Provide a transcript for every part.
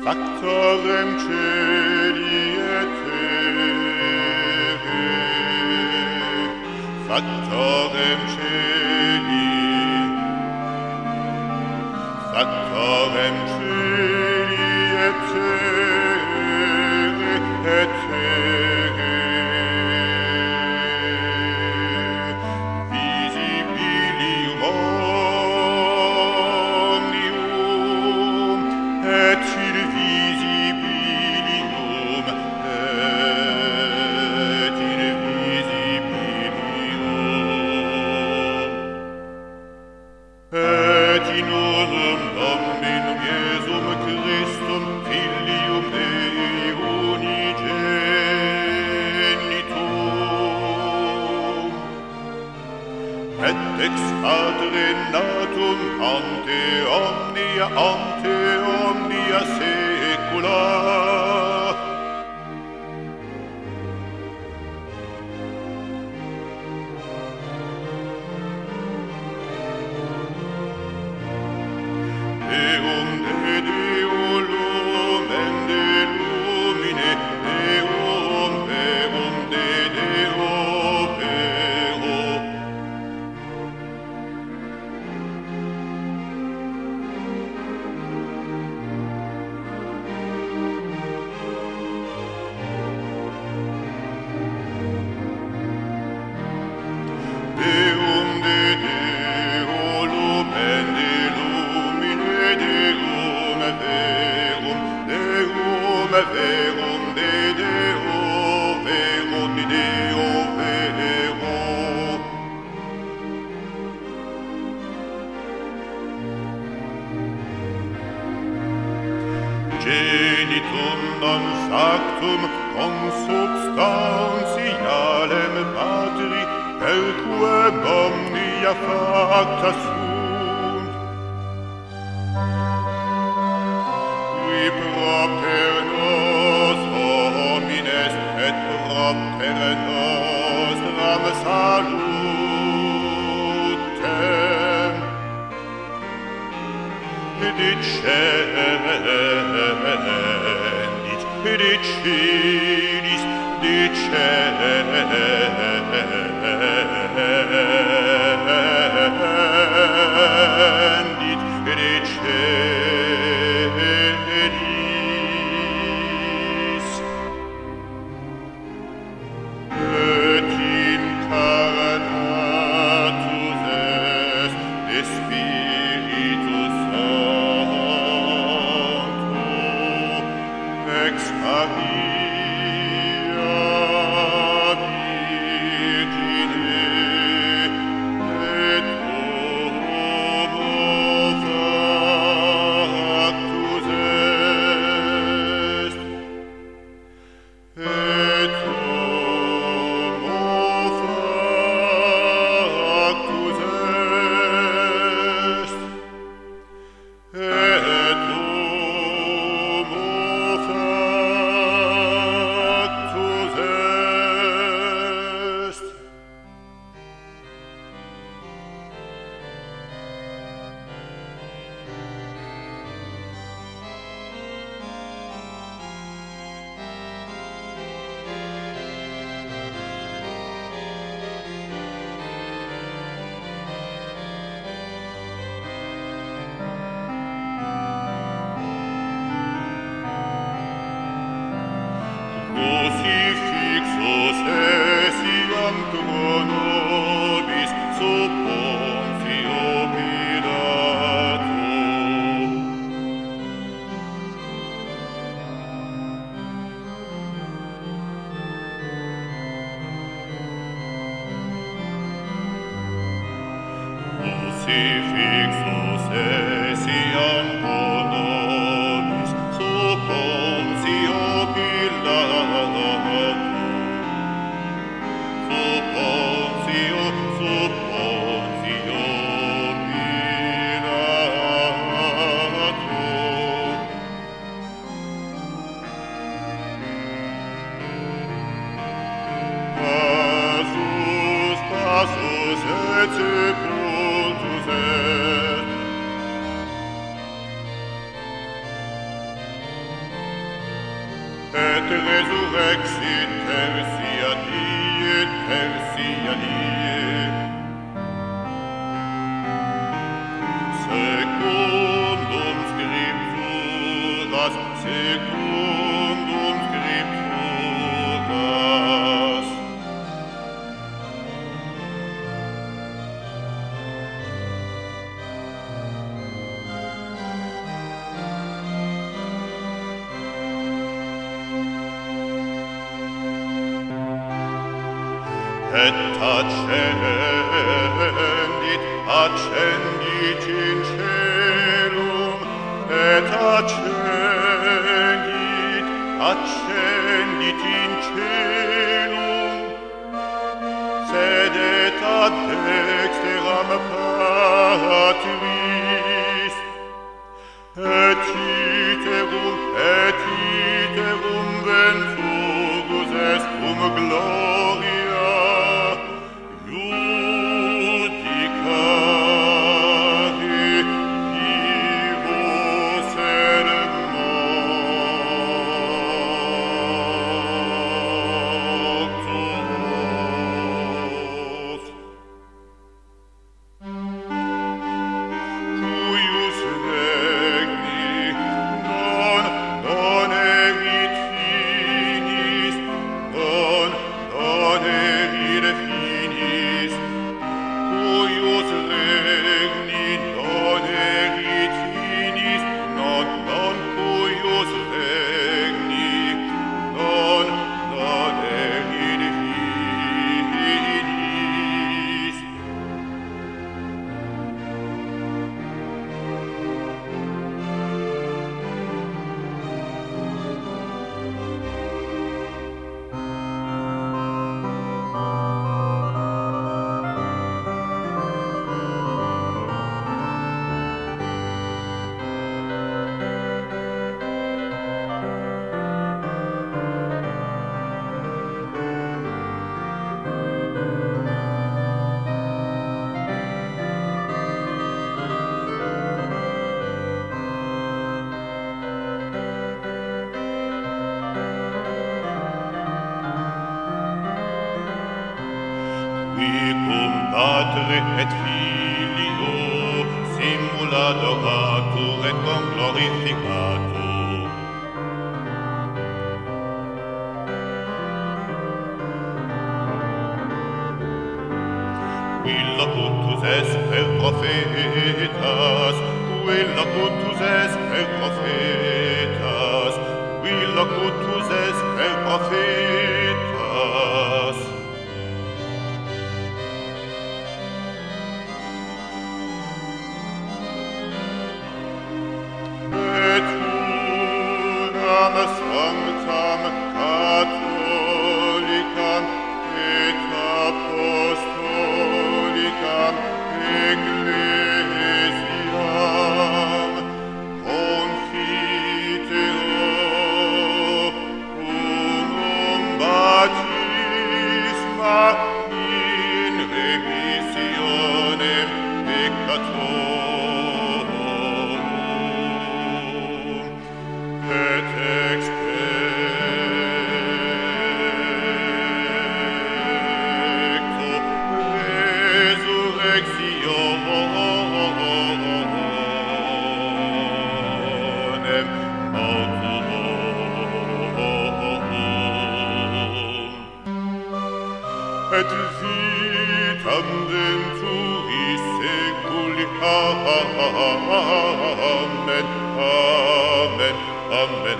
Factorem celi et terrae, factorem celi, factorem celi et terrae, et terrae, visibilium omnium, et invisibilium, et invisibilium, et in unum Dominum Iesum Christum, Filium Dei unigenitum, et ex Padre natum ante omnia saecula. Deum de Deo lumen de lumine, Deum verum de Deo vero. Deum de Deo lumen de lumine, Deum verum, Deum verum de Deo verum, de Deo vero. Genitum non factum consubstantialem Patri, perquam omnia facta sunt, qui propter nos homines et propter nostram salutem decilis, et incarnatus est de Spiritus Sancto, ex Maria Virgine, et homo factus est, et homo factus est. resurrexit tertia die, secundum scripturas, et accendit in celum, et accendit in celum, sedet ad dexteram Patris, et iterum venturus est gloria, Quicum Patre et Filio simula adoratur et glorificatur. Qui locutus est per prophetas, qui locutus est per prophetas, qui locutus est per prophetas. Sanctam Catholicam et Apostolicam Ecclesiam confitero unum baptisma in remissionem peccatorum et et vitam venturis seculi. Amen, amen, amen,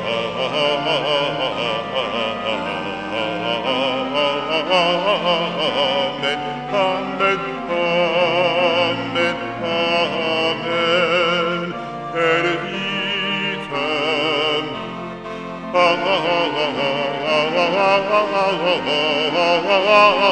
amen, amen, amen, amen, et vitam amen.